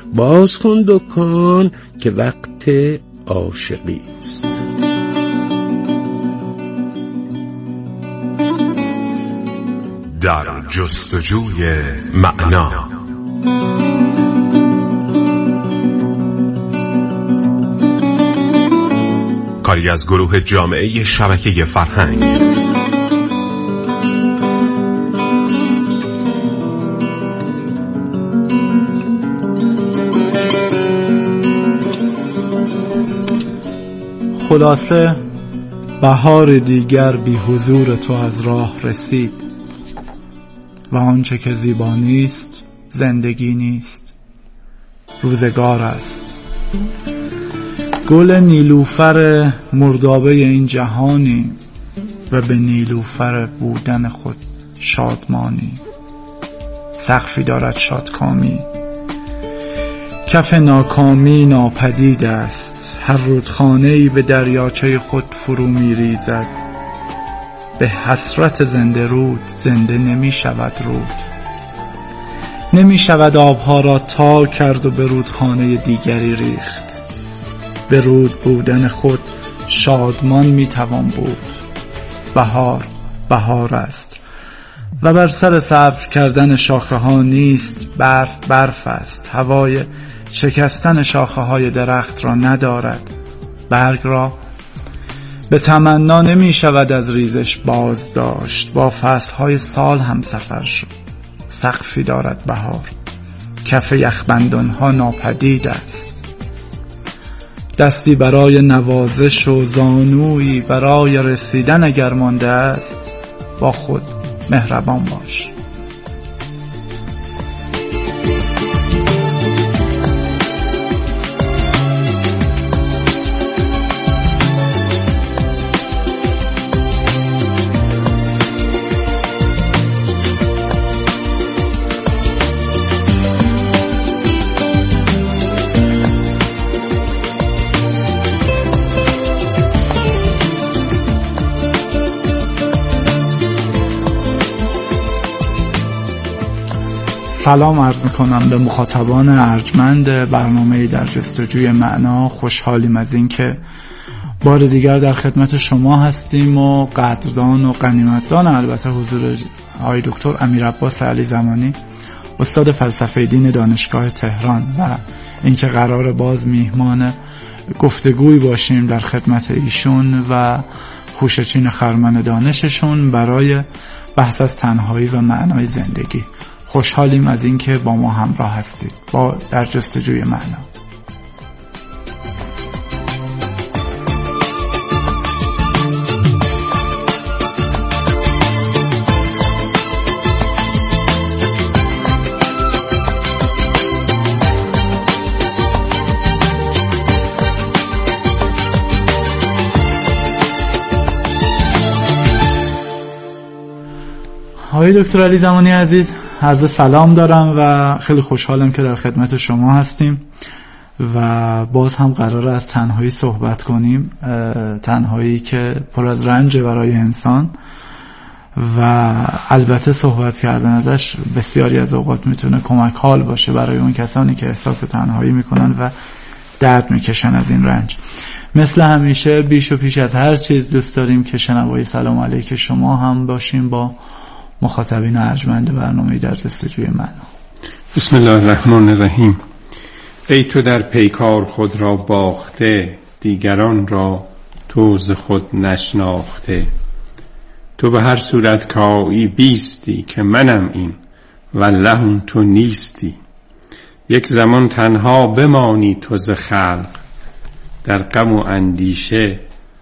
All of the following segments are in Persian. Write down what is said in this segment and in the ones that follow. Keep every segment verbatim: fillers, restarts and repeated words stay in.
باز کن دکان که وقت عاشقی است. در جستجوی معنا. کاری از گروه جامعه شبکه فرهنگ. خلاصه بهار دیگر بی حضور تو از راه رسید و آنچه که زیبا نیست زندگی نیست، روزگار است. گل نیلوفر مردابه این جهانی و به نیلوفر بودن خود شادمانی. سقفی دارد شادکامی، کف ناکامی ناپدید است. هر رودخانه‌ای به دریاچه خود فرو می‌ریزد. به حسرت زنده رود زنده نمی شود رود. نمی شود آبها را تا کرد و به رودخانه دیگری ریخت. به رود بودن خود شادمان می توان بود. بهار بهار است و بر سر سبز کردن شاخه ها نیست، برف برف است. هوای شکستن شاخه های درخت را ندارد. برگ را به تمنا نمی شود از ریزش باز داشت. با فصلهای سال هم سفر شد. سقفی دارد بهار، کف یخبندانها ناپدید است. دستی برای نوازش و زانویی برای رسیدن اگر مانده است، با خود مهربان باش. سلام عرض میکنم به مخاطبان ارجمند برنامه در جستجوی معنا. خوشحالیم از این که بار دیگر در خدمت شما هستیم و قدردان و غنیمتدان البته حضور آقای دکتر امیرعباس علی زمانی، استاد فلسفه دین دانشگاه تهران، و اینکه قرار باز میهمان گفتگوی باشیم در خدمت ایشون و خوشچین خرمن دانششون برای بحث از تنهایی و معنای زندگی. خوشحالیم از اینکه با ما همراه هستید با در جستجوی معنا. آقای دکتر علی زمانی عزیز، عرض سلام دارم و خیلی خوشحالم که در خدمت شما هستیم و باز هم قراره از تنهایی صحبت کنیم. تنهایی که پر از رنج برای انسان و البته صحبت کردن ازش بسیاری از اوقات میتونه کمک حال باشه برای اون کسانی که احساس تنهایی میکنن و درد میکشن از این رنج. مثل همیشه بیش و پیش از هر چیز دوست داریم که شنوای سلام علیک شما هم باشیم با مخاطبین ارجمند برنامه در جستجوی معنا. بسم الله الرحمن الرحیم. ای تو در پیکار خود را باخته، دیگران را تو ز خود نشناخته. تو به هر صورت کایی بیستی که منم این والله تو نیستی. یک زمان تنها بمانی تو ز خلق، در غم و اندیشه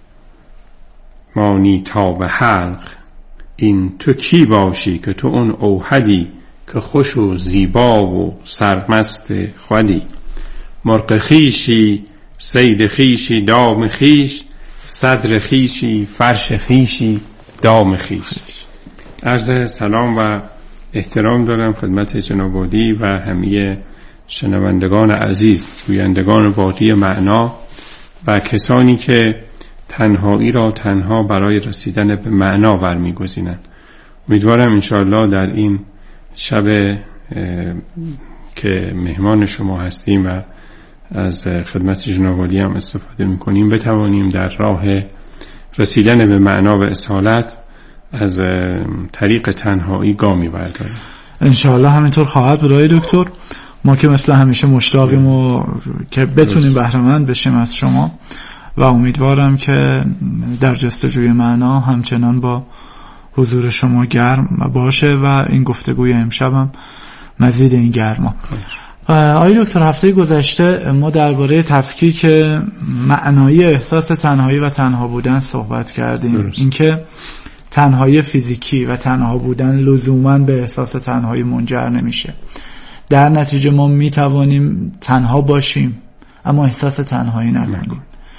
مانی تا به حلق. این تو کی باشی که تو اون اوحدی، که خوش و زیبا و سرمست خودی. مرغ خیشی صید خیشی دام خیش، صدر خیشی فرش خیشی دام خیش. عرض سلام و احترام دارم خدمت جناب عالی و همه شنوندگان عزیز، جویندگان وادی معنا و کسانی که تنهایی را تنها برای رسیدن به معنا برمی‌گزینند. امیدوارم انشاءالله در این شب که مهمان شما هستیم و از خدمت جناب عالی هم استفاده میکنیم بتوانیم در راه رسیدن به معنا و اصالت از طریق تنهایی گامی برداریم. انشاءالله همینطور خواهد بود آقای دکتر. ما که مثل همیشه مشتاقیم و که بتونیم بهره‌مند بشیم از شما و امیدوارم که در جستجوی معنا همچنان با حضور شما گرم باشه و این گفتگوی امشبم مزید این گرما. آقای دکتر هفته گذشته ما درباره تفکیک معنایی احساس تنهایی و تنها بودن صحبت کردیم. اینکه تنهایی فیزیکی و تنها بودن لزوماً به احساس تنهایی منجر نمیشه. در نتیجه ما میتوانیم تنها باشیم اما احساس تنهایی نکنیم.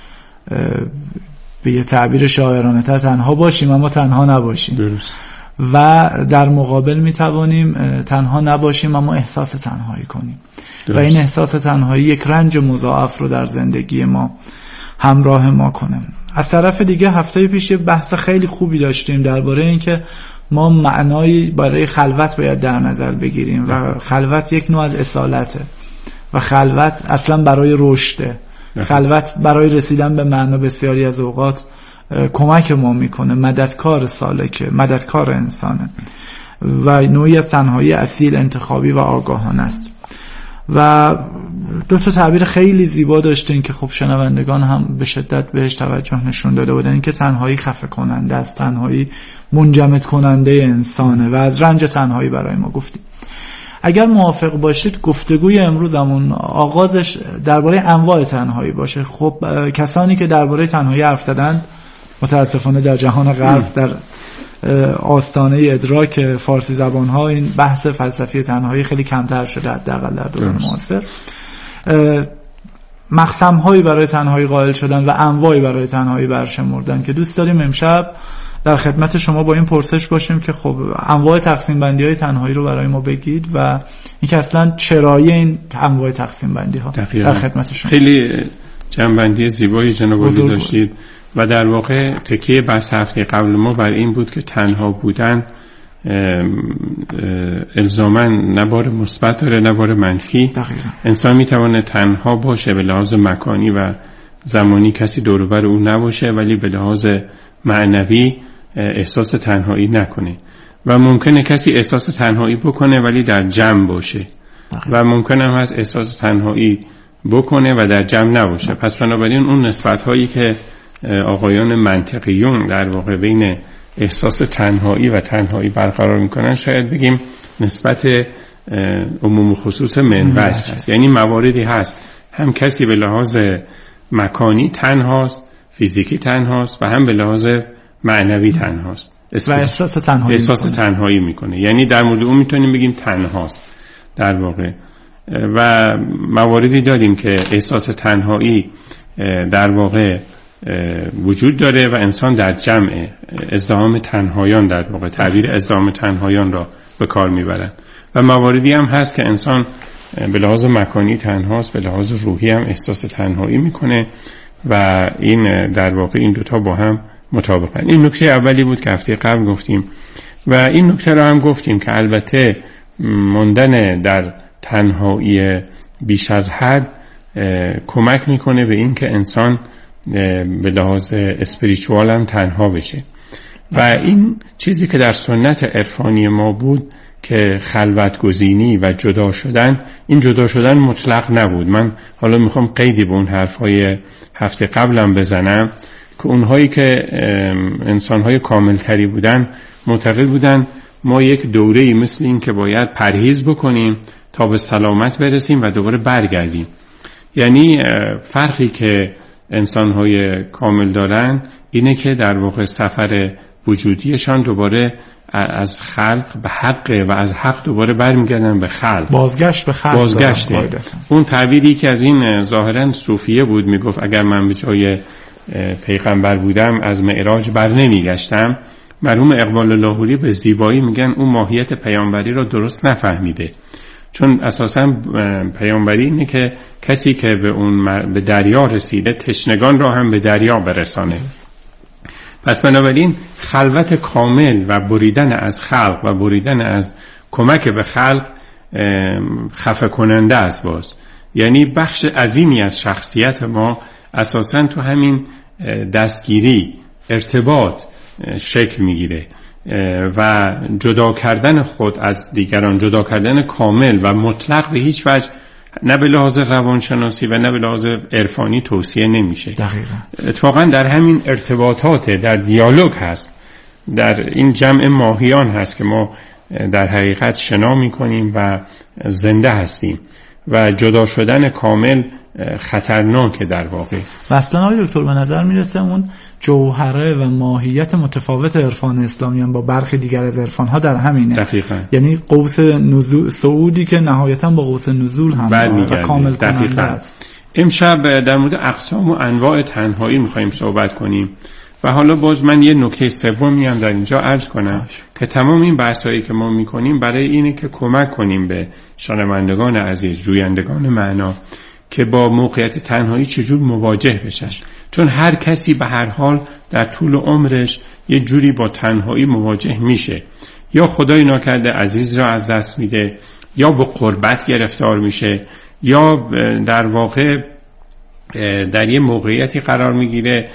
به یه تعبیر شاعرانه تر تنها باشیم اما تنها نباشیم. درست. و در مقابل میتوانیم تنها نباشیم اما احساس تنهایی کنیم. درست. و این احساس تنهایی یک رنج مضاعف رو در زندگی ما همراه ما کنه. از طرف دیگه هفته پیش یه بحث خیلی خوبی داشتیم درباره اینکه ما معنایی برای خلوت باید در نظر بگیریم و خلوت یک نوع از اصالته و خلوت اصلا برای رشده. خلوت برای رسیدن به معنا بسیاری از اوقات کمک ما میکنه، مددکار سالکه، مددکار انسانه و نوعی از تنهایی اصیل، انتخابی و آگاهانه است. و دو تا تعبیر خیلی زیبا داشتین که خب شنوندگان هم به شدت بهش توجه نشون داده بودن. این که تنهایی خفه کننده است، تنهایی منجمد کننده انسانه و از رنج تنهایی برای ما گفتیم. اگر موافق باشید گفتگوی امروزمون آغازش درباره انواع تنهایی باشه. خب کسانی که درباره تنهایی حرف زدن متاسفانه در جهان غرب در آستانه ادراک فارسی زبان‌ها این بحث فلسفی تنهایی خیلی کمتر شده، حداقل در دوران معاصر. مقسم‌هایی برای تنهایی قائل شدن و انواعی برای تنهایی برشمردن که دوست داریم امشب در خدمت شما با این پرسش باشیم که خب انواع تقسیم بندی های تنهایی رو برای ما بگید و اینکه اصلا چرایی این انواع تقسیم بندی ها در خدمت شما. خیلی جنبندی زیبایی جناب عالی داشتید و در واقع تکیه بحث هفته قبل ما بر این بود که تنها بودن الزاماً نه بار مثبت داره نه بار منفی. دقیقا. انسان میتونه تنها باشه به لحاظ مکانی و زمانی کسی دور و بر او نباشه ولی به لحاظ معنوی احساس تنهایی نکنه و ممکنه کسی احساس تنهایی بکنه ولی در جمع باشه. دقیقا. و ممکنه هم هست احساس تنهایی بکنه و در جمع نباشه. پس بنابراین اون نسبت هایی که آقایان منطقیون در واقع بین احساس تنهایی و تنهایی برقرار میکنن شاید بگیم نسبت عموم خصوص منوج هست. یعنی مواردی هست هم کسی به لحاظ مکانی تنهاست، فیزیکی تنهاست و هم به لحاظ معنوی تنهاست و احساس تنهایی احساس میکنه. تنهایی میکنه. یعنی در مورد اون میتونیم بگیم تنهاست در واقع. و مواردی داریم که احساس تنهایی در واقع وجود داره و انسان در جمع ازدحام تنهایان در واقع تعبیر ازدحام تنهایان را به کار میبرن و مواردی هم هست که انسان به لحاظ مکانی تنهاست، به لحاظ روحی هم احساس تنهایی میکنه و این در واقع این دوتا با هم مطابقن. این نکته اولی بود که هفته قبل گفتیم و این نکته را هم گفتیم که البته موندن در تنهایی بیش از حد کمک میکنه به این که انسان به لحاظ اسپریچوال هم تنها بشه و این چیزی که در سنت عرفانی ما بود که خلوت گزینی و جدا شدن، این جدا شدن مطلق نبود. من حالا میخوام قیدی به اون حرفای هفته قبلم بزنم که اونهایی که انسانهای کاملتری بودن معتقد بودن ما یک دوره‌ای مثل این که باید پرهیز بکنیم تا به سلامت برسیم و دوباره برگردیم. یعنی فرقی که انسان‌های کامل دارن اینه که در واقع سفر وجودیشان دوباره از خلق به حق و از حق دوباره برمیگردن به خلق. بازگشت به خلق. بازگشته. اون تعبیری که از این ظاهرا صوفیه بود میگفت اگر من به جای پیغمبر بودم از معراج بر نمیگشتم. مرحوم اقبال لاهوری به زیبایی میگن اون ماهیت پیامبری رو درست نفهمیده، چون اساساً پیامبری اینه که کسی که به اون به دریا رسیده تشنگان را هم به دریا برسانه. پس بنابراین خلوت کامل و بریدن از خلق و بریدن از کمک به خلق خفه کننده است. باز یعنی بخش عظیمی از شخصیت ما اساساً تو همین دستگیری، ارتباط شکل میگیره و جدا کردن خود از دیگران، جدا کردن کامل و مطلق به هیچ وجه نه به لحاظ روانشناسی و نه به لحاظ عرفانی توصیه نمیشه. دقیقاً. اتفاقا در همین ارتباطات، در دیالوگ هست، در این جمع ماهیان هست که ما در حقیقت شنا میکنیم و زنده هستیم و جدا شدن کامل خطرناکه در واقع. و اصلا آقای دکتر به نظر میرسه اون جوهره و ماهیت متفاوت عرفان اسلامی هم با برخی دیگر از عرفان‌ها در همینه. دقیقاً. یعنی قوس نزول صعودی که نهایتاً با قوس نزول هم و کامل کننده است. امشب در مورد اقسام و انواع تنهایی می‌خوایم صحبت کنیم و حالا باز من یه نکته سومی هم در اینجا عرض کنم باش. که تمام این بحثایی که ما می‌کنیم برای اینه که کمک کنیم به شنوندگان عزیز، جویندگان معنا که با موقعیت تنهایی چجور مواجه بشن، چون هر کسی به هر حال در طول عمرش یه جوری با تنهایی مواجه میشه، یا خدای ناکرده عزیز را از دست میده، یا با غربت گرفتار میشه، یا در واقع در یه موقعیتی قرار میگیره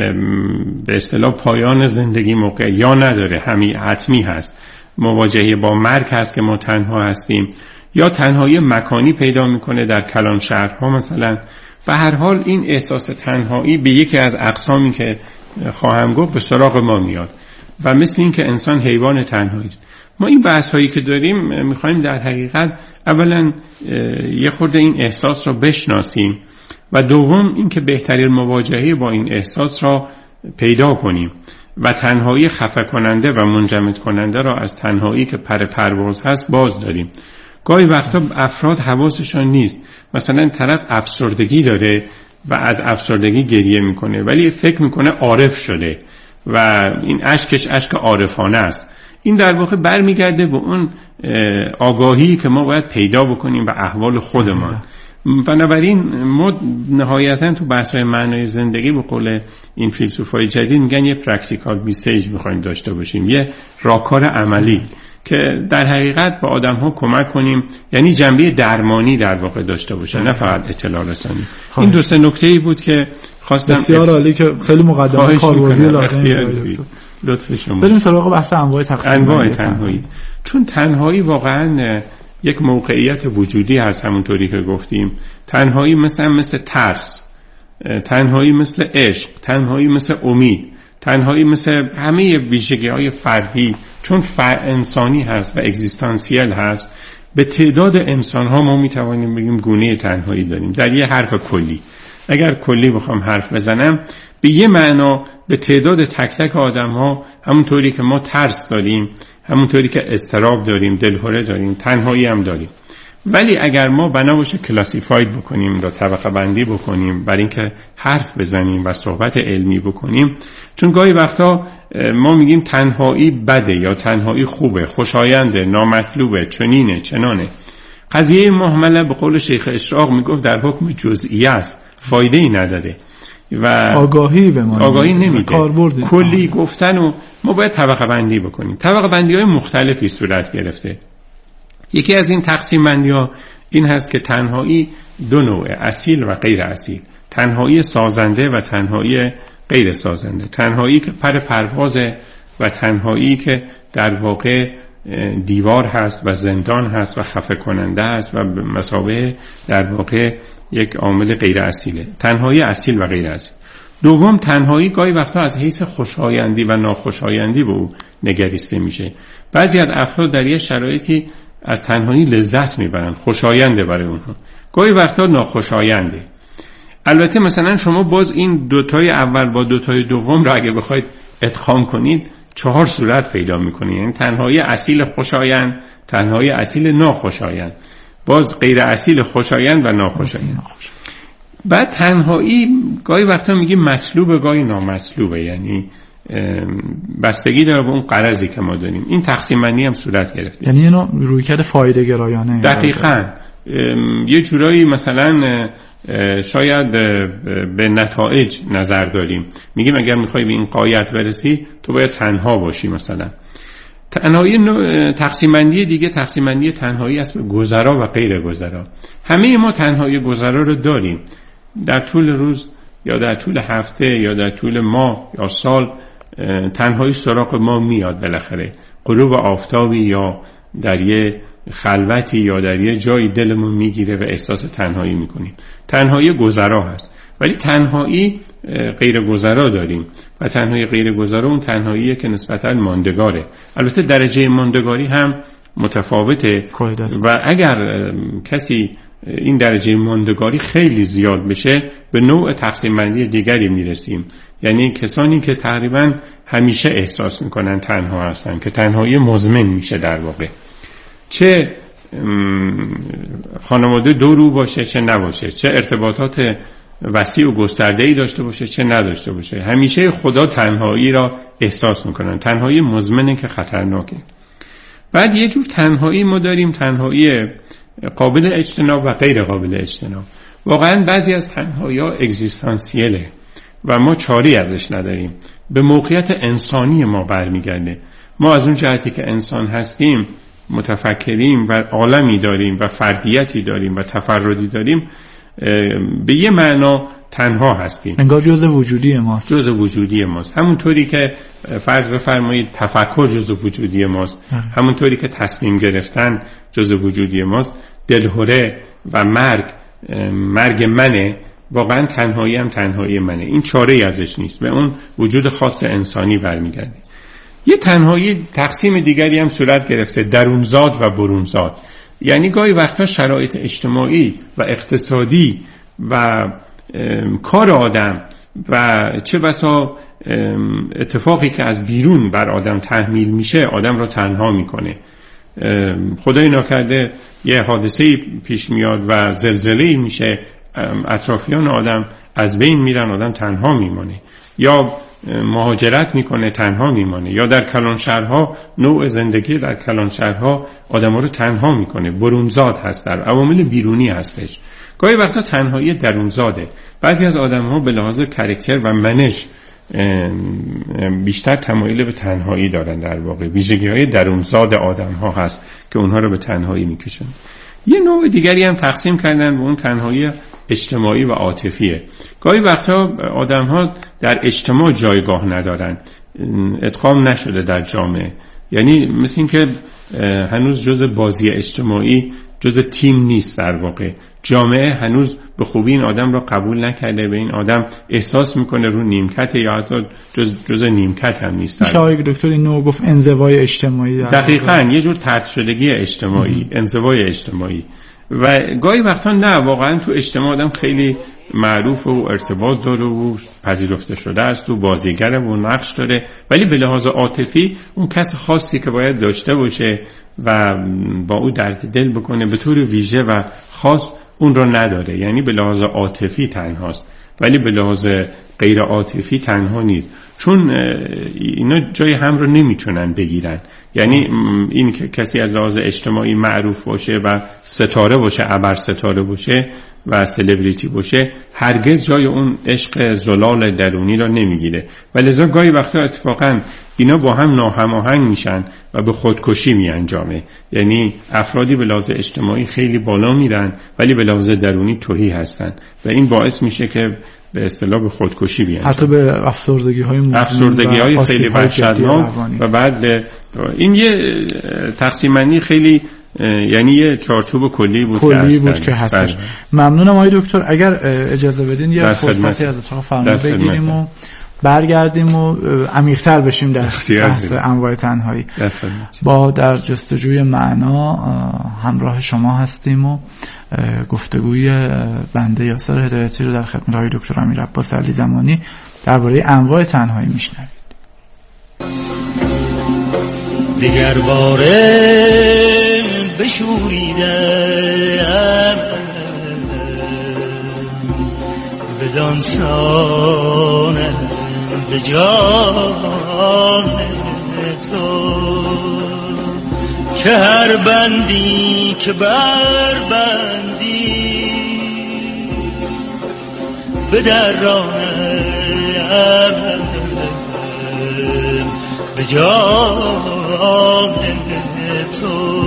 به اصطلاح پایان زندگی موقع یا نداره، همین حتمی هست، مواجهه با مرگ هست که ما تنها هستیم، یا تنهایی مکانی پیدا میکنه در کلان شهرها مثلا. و هر حال این احساس تنهایی به یکی از اقسامی که خواهم گفت به سراغ ما میاد و مثل این که انسان حیوان تنهایی است. ما این بحث هایی که داریم میخوایم در حقیقت اولا یه خورده این احساس را بشناسیم و دوم این که بهترین مواجهه با این احساس را پیدا کنیم و تنهایی خفه کننده و منجمد کننده را از تنهایی که پر پرواز هست باز داریم. گاهی وقتا افراد حواسشان نیست، مثلا طرف افسردگی داره و از افسردگی گریه میکنه ولی فکر میکنه عارف شده و این اشکش اشک عارفانه است. این در واقع برمیگرده به اون آگاهی که ما باید پیدا بکنیم به احوال خودمان. بنابراین ما نهایتا تو بحث‌های معنای زندگی به قول این فیلسوفای جدید میگن یه پرکتیکال میسیج میخوایم داشته باشیم، یه راهکار عملی که در حقیقت به آدم‌ها کمک کنیم، یعنی جنبه درمانی در واقع داشته باشه نه فقط اطلاع رسانی. این دو سه نکته‌ای بود که خواستم. بسیار عالی که خیلی مقدمه کاربردی لازم. لطف شما. بریم سراغ بحث انواع تقسیم انواع تنهایی. چون تنهایی واقعاً یک موقعیت وجودی هست، همونطوری که گفتیم. تنهایی مثل مثل ترس، تنهایی مثل عشق، تنهایی مثل امید، تنهایی مثل همه ویژگی‌های فردی، چون فر انسانی هست و اگزیستانسیل هست. به تعداد انسان‌ها ما می‌توانیم بگیم گونه تنهایی داریم. در یه حرف کلی، اگر کلی بخوام حرف بزنم، به یه معنا به تعداد تک تک آدم‌ها همونطوری که ما ترس داریم، همونطوری که اضطراب داریم، دلهره داریم، تنهایی هم داریم. ولی اگر ما بنا باشه کلاسیفاید بکنیم و طبقه بندی بکنیم برای اینکه حرف بزنیم و صحبت علمی بکنیم، چون گاهی وقتا ما میگیم تنهایی بده یا تنهایی خوبه، خوشاینده، نامطلوبه، چنینه، چنانه. قضیه مهمله به قول شیخ اشراق میگفت در حکم جزئی است، فایده ای نداره و آگاهی به ما آگاهی نمیده. کلی گفتن و ما باید طبقه بندی بکنیم. طبقه بندی های مختلفی صورت گرفته. یکی از این تقسیم بندی ها این هست که تنهایی دو نوعه، اصیل و غیر اصیل. تنهایی سازنده و تنهایی غیر سازنده. تنهایی که پر پروازه و تنهایی که در واقع دیوار هست و زندان هست و خفه کننده هست و به مثابه در واقع یک عامل غیر اصیله. تنهایی اصیل و غیر اصیل. دوم، تنهایی گاهی وقتا از حیث خوشایندی و ناخوشایندی به او نگریسته میشه. بعضی از افراد در یه شرایطی از تنهایی لذت میبرن، خوشاینده برای اونها، گاهی وقتا ناخوشاینده. البته مثلا شما باز این دوتای اول با دوتای دوم را اگه بخواید ادغام کنید چهار صورت پیدا میکنید، یعنی تنهایی اصیل خوشایند، تنهایی اصیل ناخوشایند، باز غیر اصیل خوشایند و ناخوشایند. بعد تنهایی گاهی وقتا میگیم مطلوبه، گاهی نامطلوبه، یعنی بستگی داره به اون غرضی که ما داریم. این تقسیم بندی هم صورت گرفته، یعنی اینو رویکرد فایده گرایانه. دقیقاً. یه جورایی مثلا شاید به نتایج نظر داریم، میگیم اگر میخوای به این غایت برسی تو باید تنها باشی مثلا. تنهایی تقسیم بندی دیگه تقسیم بندی تنهایی است به گذرا و غیر گذرا. همه ما تنهایی گذرا رو داریم. در طول روز یا در طول هفته یا در طول ماه یا سال تنهایی سراغ ما میاد بالاخره. غروب آفتابی یا در یه خلوتی یا در یه جایی دلمون میگیره و احساس تنهایی میکنیم. تنهایی گذرا هست. ولی تنهایی غیر گذرا داریم و تنهایی غیر گذرا اون تنهاییه که نسبتاً ماندگاره. البته درجه ماندگاری هم متفاوته و اگر کسی این درجه ماندگاری خیلی زیاد بشه به نوع تقسیم بندی دیگری میرسیم. یعنی کسانی که تقریباً همیشه احساس میکنن تنها هستن که تنهایی مزمن میشه در واقع. چه خانواده دو رو باشه چه نباشه، چه ارتباطات وسیع و گسترده‌ای داشته باشه چه نداشته باشه، همیشه خدا تنهایی را احساس میکنن. تنهایی مزمنه که خطرناکه. بعد یه جور تنهایی ما داریم، تنهایی قابل اجتناب و غیر قابل اجتناب. واقعا بعضی از تنهایی‌ها اگزیستانسیله و ما چاری ازش نداریم، به موقعیت انسانی ما برمیگرده. ما از اون جهتی که انسان هستیم، متفکریم و عالمی داریم و فردیتی داریم و تفردی داریم، به یه معنا تنها هستیم. انگار جزء وجودی ماست. جزء وجودی ماست. همونطوری که فرض بفرمایید تفکر جزء وجودی ماست، همونطوری که تصمیم گرفتن جزء وجودی ماست، دلهره و مرگ مرگ منه، واقعا تنهایی هم تنهایی منه. این چاره‌ای ازش نیست، به اون وجود خاص انسانی برمیگرده. یه تنهایی تقسیم دیگری هم صورت گرفته، درونزاد و برونزاد. یعنی گاهی وقتا شرایط اجتماعی و اقتصادی و کار آدم و چه بسا اتفاقی که از بیرون بر آدم تحمیل میشه آدم را تنها میکنه. خدای ناکرده یه حادثه پیش میاد و زلزله‌ای میشه، اطرافیان آدم از بین میرن، آدم تنها میمونه، یا مهاجرت میکنه تنها میمانه، یا در کلانشهرها نوع زندگی در کلانشهرها آدم ها رو تنها میکنه. برونزاد هست، در عوامل بیرونی هستش. گاهی وقتا تنهایی درونزاده. بعضی از آدم ها به لحاظ کاراکتر و منش بیشتر تمایل به تنهایی دارن. در واقع ویژگی های درونزاد آدم ها هست که اونها رو به تنهایی میکشن. یه نوع دیگری هم تقسیم کردن به اون تنهایی اجتماعی و عاطفیه. گاهی وقتا آدم ها در اجتماع جایگاه ندارن، ادغام نشده در جامعه. یعنی مثل این که هنوز جز بازی اجتماعی، جز تیم نیست. در واقع جامعه هنوز به خوبی این آدم را قبول نکرده، به این آدم احساس میکنه رو نیمکت یا حتی جز, جز نیمکت هم نیست. شاید دکتر اینو گفت انزوای اجتماعی. دقیقاً یه جور طرد شدگی اجتماعی، انزوای اجتماعی. و گاهی وقتا نه، واقعا تو اجتماع آدم خیلی معروف و ارتباط داره و پذیرفته شده است و بازیگره و نقش داره، ولی به لحاظ عاطفی اون کس خاصی که باید داشته باشه و با او درد دل بکنه به طور ویژه و خاص اون رو نداره. یعنی به لحاظ عاطفی تنهاست، ولی به لحاظ غیر عاطفی تنها نیست، چون اینا جای هم رو نمیتونن بگیرن. یعنی این که کسی از لحاظ اجتماعی معروف باشه و ستاره باشه، ابر ستاره باشه و سلبریتی باشه، هرگز جای اون عشق زلال درونی را نمیگیره. ولذا گاهی وقتا اتفاقا اینا با هم ناهماهنگ میشن و به خودکشی میانجامه. یعنی افرادی به لحاظ اجتماعی خیلی بالا میرن ولی به لحاظ درونی تهی هستن و این باعث میشه که به اصطلاح به خودکشی بیان، حتی به افسردگی های مزمن، افسردگی های خیلی وحشتناک. و بعد این یه تقسیم بندی خیلی، یعنی یه چارچوب کلی بود کلی بود که هستش. ممنونم آقای دکتر. اگر اجازه بدین یه فرصتی از اتاق فرمان بگیریم و برگردیم و عمیق‌تر بشیم در بحث انواع تنهایی. با در جستجوی معنا همراه شما هستیم و گفتگوی بنده یاسر هدایتی رو در خدمت آقای دکتر امیر عباس علی زمانی درباره انواع تنهایی میشنوید. دیگر باره بشوریدم بدان سانه به جان تو که هر بندی که بر بندی به درانم به جان تو.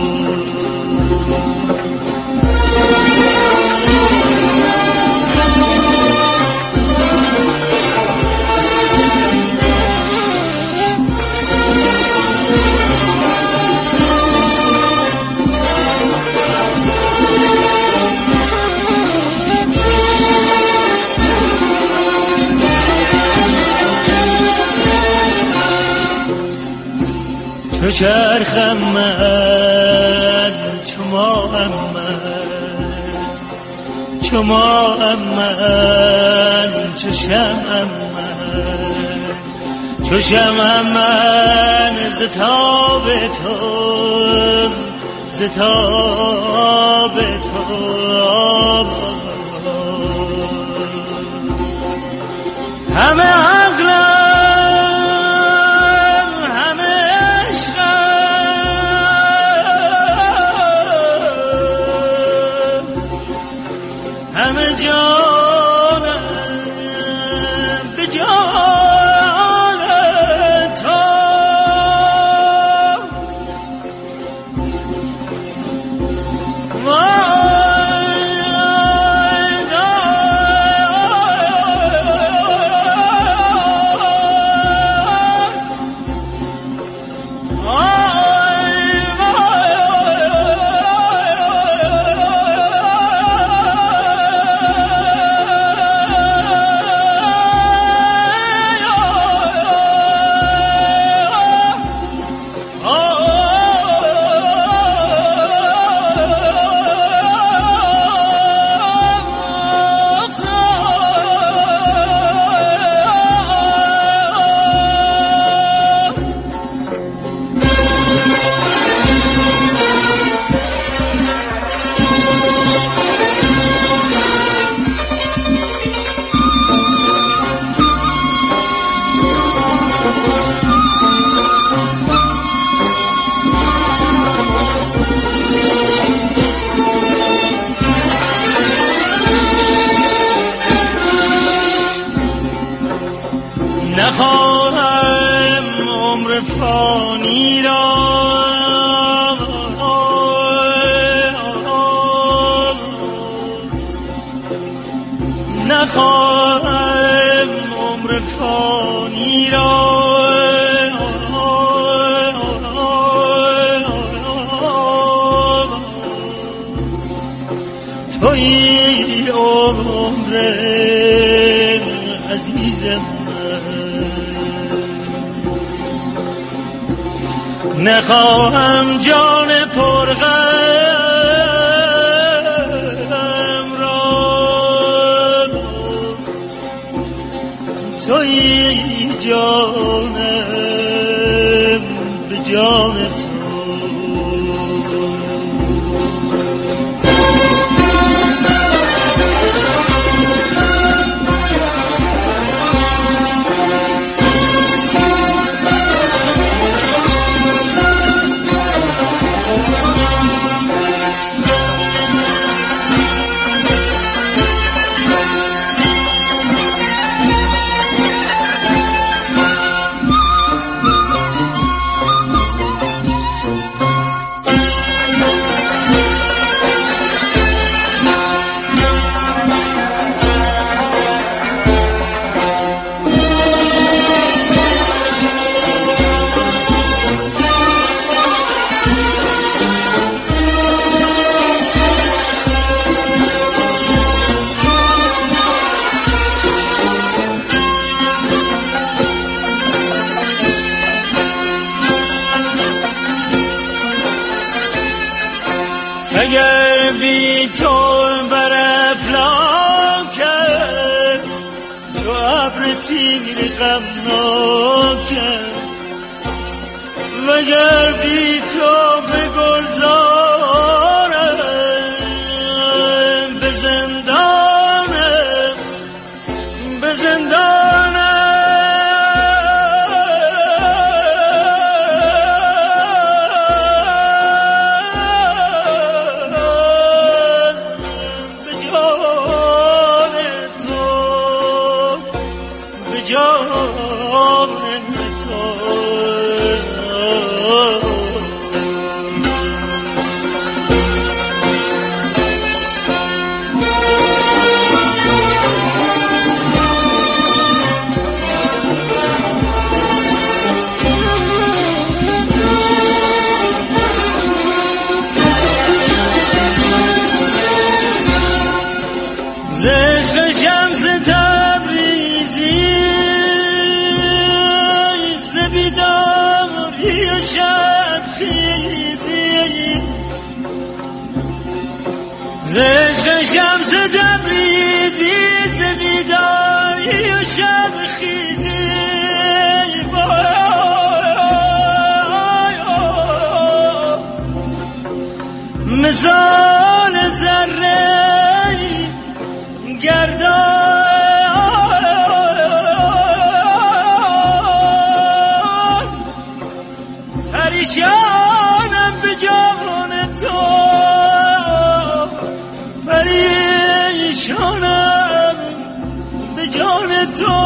تو چرخم من چو ماهم من چو ماهم من چو شمعم من چو شمعم من ز تاب تو ز تاب تو همه عقلم نخواهم عمر فانی را نخواهم عمر فانی را تویی عمر عزیزم نخواهم جان پرغم را تویی جانم به جان تو. اگر بی تو بر افلاکم تو ابر تیر غمناکم وگر بی تو به گلزارم به زندانم به زندانم جان تو عشق شمس تبریزی ز بیداری و شب خیزی ز عشق شمس تبریزی ز بیداری و شب خیزی مثال ذره گردان پریشانم به جان تو پریشانم به جان تو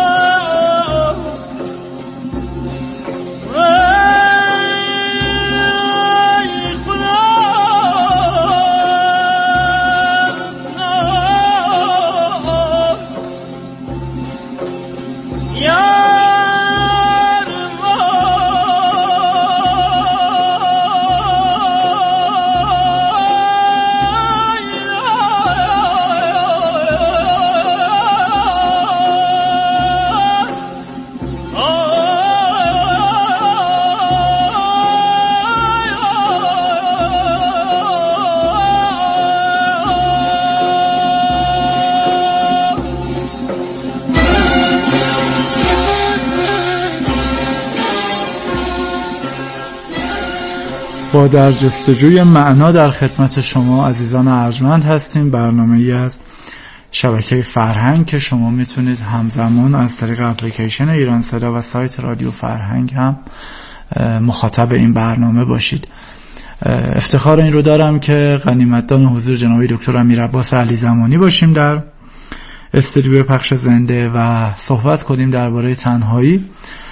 با در جستجوی معنا در خدمت شما عزیزان ارجمند هستیم. برنامه ای از شبکه فرهنگ که شما میتونید همزمان از طریق اپلیکیشن ایران صدا و سایت رادیو فرهنگ هم مخاطب این برنامه باشید. افتخار این رو دارم که غنیمتدان حضور جناب دکتر امیرعباس علیزمانی باشیم در استودیو پخش زنده و صحبت کنیم درباره تنهایی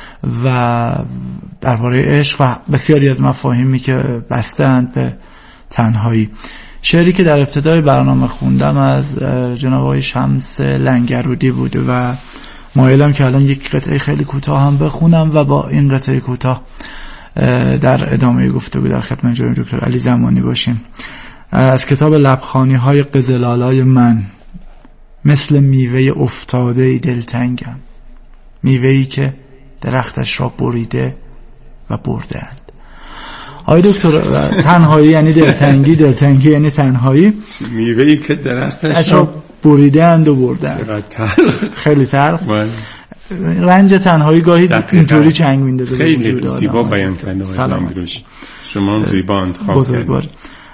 و درباره عشق و بسیاری از مفاهیمی که بستند به تنهایی. شعری که در ابتدای برنامه خوندم از جناب آقای شمس لنگرودی بود و مایلم که الان یک قطعه خیلی کوتاه هم بخونم و با این قطعه کوتاه در ادامه گفتگو در خدمت جناب دکتر علیزمانی باشیم. از کتاب لبخانی های قزلالای من. مثل میوه افتاده ای دلتنگم، میوه‌ای که درختش را بریده و بردند. آقای دکتر تنهایی یعنی دلتنگی، دلتنگی یعنی تنهایی، میوه‌ای که درختش را بریدند و بردند. خیلی تلخ. رنج تنهایی گاهی اینطوری چنگ میندازه. خیلی زیبا بیان کرده شما، زیبا انتخاب کردید.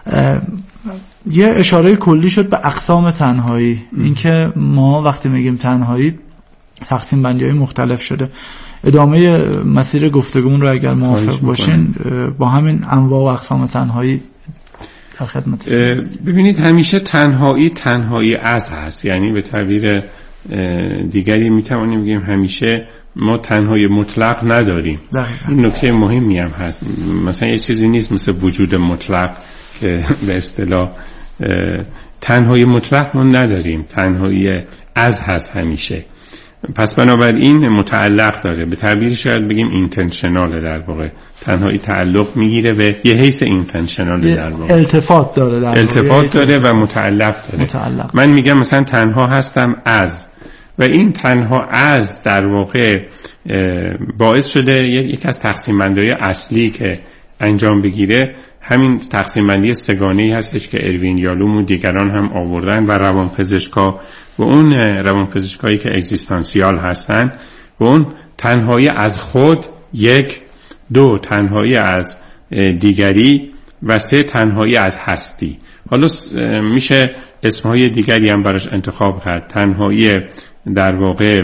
یه اشاره کلی شد به اقسام تنهایی. اینکه ما وقتی میگیم تنهایی تقسیم بندی‌های مختلف شده. ادامه مسیر گفتگومون رو اگر موافق باشین با همین انواع و اقسام تنهایی در خدمت. ببینید همیشه تنهایی تنهایی از هست، یعنی به تعبیر دیگری میتوانیم بگیم همیشه ما تنهایی مطلق نداریم. دقیقا. این نکته مهمی هم هست. مثلا یه چیزی نیست مثل وجود مطلق که به اصطلاح تنهایی مطلق ما نداریم، تنهایی از هست همیشه. پس بنابراین متعلق داره، به تعبیر شاید بگیم اینتنشناله. در واقع تنهایی تعلق میگیره به یه حیث اینتنشناله، در واقع التفات داره، در التفات داره و متعلق داره. متعلق. من میگم مثلا تنها هستم از، و این تنها از در واقع باعث شده یک از تقسیم بندی‌های اصلی که انجام بگیره همین تقسیم بندی سگانه‌ای هستش که اروین یالوم و دیگران هم آوردن و روانپزشکا و اون روانپزشکایی که اگزیستانسیال هستن و اون تنهایی از خود، یک، دو تنهایی از دیگری و سه تنهایی از هستی. حالا میشه اسمهای دیگری هم براش انتخاب کرد. تنهایی در واقع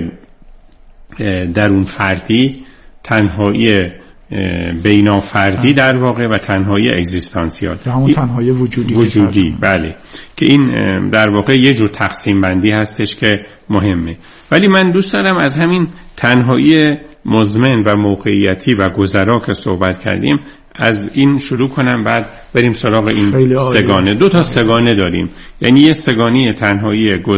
درون فردی، تنهایی بینافردی در واقع و تنهایی اگزیستانسیال، همون تنهایی وجودی وجودی بله، که این در واقع یه جور تقسیم بندی هستش که مهمه. ولی من دوست دارم از همین تنهایی مزمن و موقعیتی و گذرا که صحبت کردیم از این شروع کنم، بعد بریم سراغ این سگانه. دو تا سگانه داریم، یعنی یه سگانه تنهایی